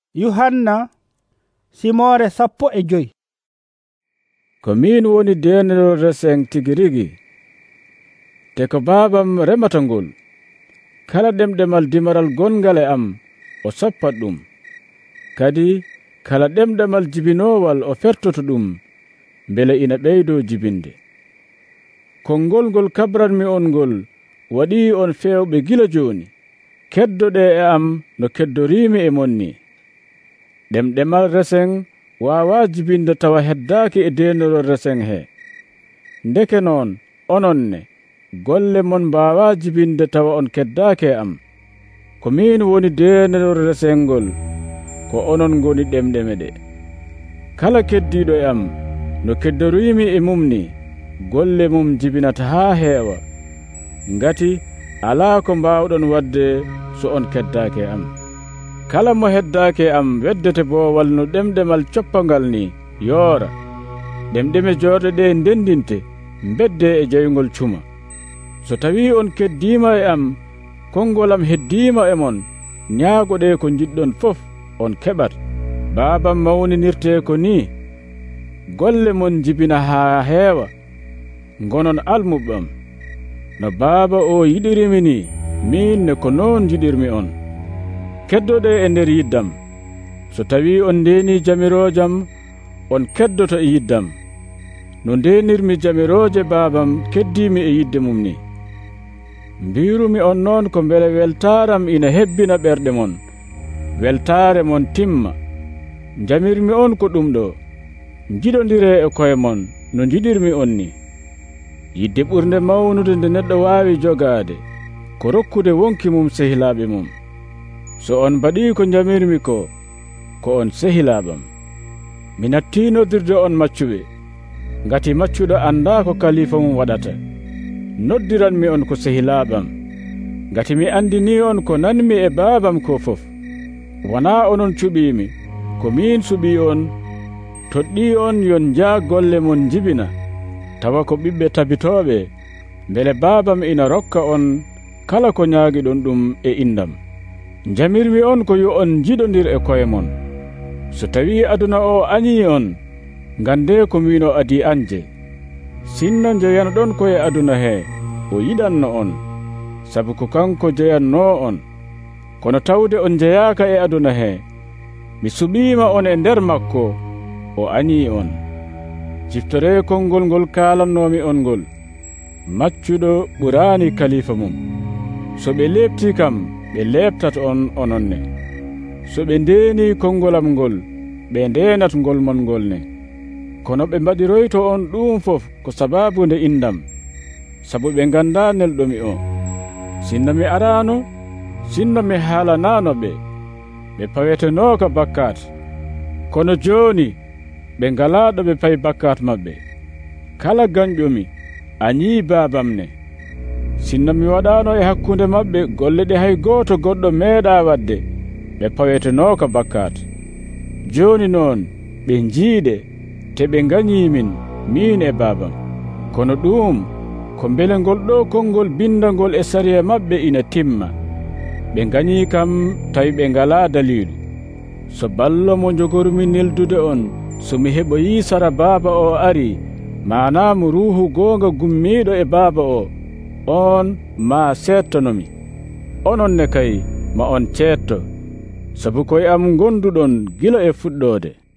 Yuhanna simore 15. Ko min woni denno reseng tigirigi, te ko babam remata ngol. Kala demdemal dimaral gongal e am o soppat ɗum, kadi kala demdemal jibinowal o fertoto ɗum, bele ina ɓeydo jibinde. Konngol kabranmi on ngol waɗi on fewɓe gila joni, keddoɗe e am no keddorimi e monni. Demdemal reseng wawa jibinde tawa heddaaki e dennorol reseng he. Ndeke noon ononne golle mon mbawa jibinde tawa on keddaake e am. Ko min woni dennorol resengol, ko onon ngoni demdeme ɗe. Kala keddiɗo e am no keddorimi e mum ni, golle mum jibinata haa heewa, ngati alaa ko mbawɗon wadde so on keddaake e am. Kala mo heddaake am weddete boowal no demdemal coppangal ni yoora. Demdeme jorde ɗe ndendinte bedde e jeyngol cuma. So tawi on keddima e am, kongolam heddima e mon, ñaagoɗe ko jiɗɗon fof on keɓat. Babam mawninirte ko ni, golle mon jibina haa heewa, gonon almuɓam. No baaba o yiɗirimi ni, min ne ko noon jiɗirmi on. Keddoɗe e nder yiddam, so tawi on ndeni jamirojam, on keddoto e yiddam. No ndenirmi jamiroje babam keddimi e yidde mum ni. Mbirumi on noon ko mbele weltaram ina hebbina ɓerɗe mon, weltare mon timma. Jamirmi on ko ɗum ɗo, jiɗodire e koye mon no jiɗirmi on ni. Yidde ɓurde mawnude nde neɗɗo wawi jogade ko rokkude wonki mum sehilaɓe mum. So on mbaɗi ko jamirmi ko on sehilaɓam. Mi natti noddirde on maccuɓe, ngati maccuɗo anda ko kalifa mum waɗata. Noddiranmi on ko sehilaɓam, ngati mi andini on ko nanmi e babam ko fof. Wona onon cuɓimi, ko min suɓi on, toɗɗi on yon jaa golle mon jibina, tawa ko ɓiɓɓe tabitoɓe, bele babam ina rokka on kala ko ñaagiɗon ɗum e indam. Jamirmi on ko yo on jiɗodir e koye mon. So tawi aduna o añi on, gande ko min o adi anje. Sinno jeyanoɗon koye aduna he, o yiɗanno on, sabu ko kanko jeyanno on. Kono tawde on jeyaka e aduna he, mi suɓima on e nder makko, o añi on. Ciftore konngol ngol kalannomi on ngol, maccuɗo ɓurani kalifa mum. So ɓe lebti kam, ɓe lebtat on ononne. So ɓe ndeni kongolam ngol, ɓe ndenat ngol mon ngol ne. Kono ɓe mbaɗiroyto on ɗum fof ko sababu nde indam, sabu ɓe ganda nelɗomi o. Sinno mi arano, sinno mi haalanano ɓe pawetenoka bakkat. Kono joni ɓe ngalaɗo ɓe payi bakkat mabɓe. Kala ganƴomi añi babam ne. Sinno mi waɗano e hakkunde mabɓe golle ɗe hay goto goɗɗo meeɗa wadde, ɓe pawetenoka bakkat. Joni noon ɓe jiiɗe te ɓe gañimin min e babam. Kono ɗum ko beele ngol ɗo konngol bindagol e sariya mabɓe ina timma. Ɓe gañi kam tawi ɓe ngala dalilu. So ballo mo jogormi neldude on, so mi heɓoyi sara baaba o ari, manamo ruuhu gonga gummiɗo e baaba o, on ma settonomi. Ononne kay ma on cetto, sabu koye am gonduɗon gila e fuɗɗode.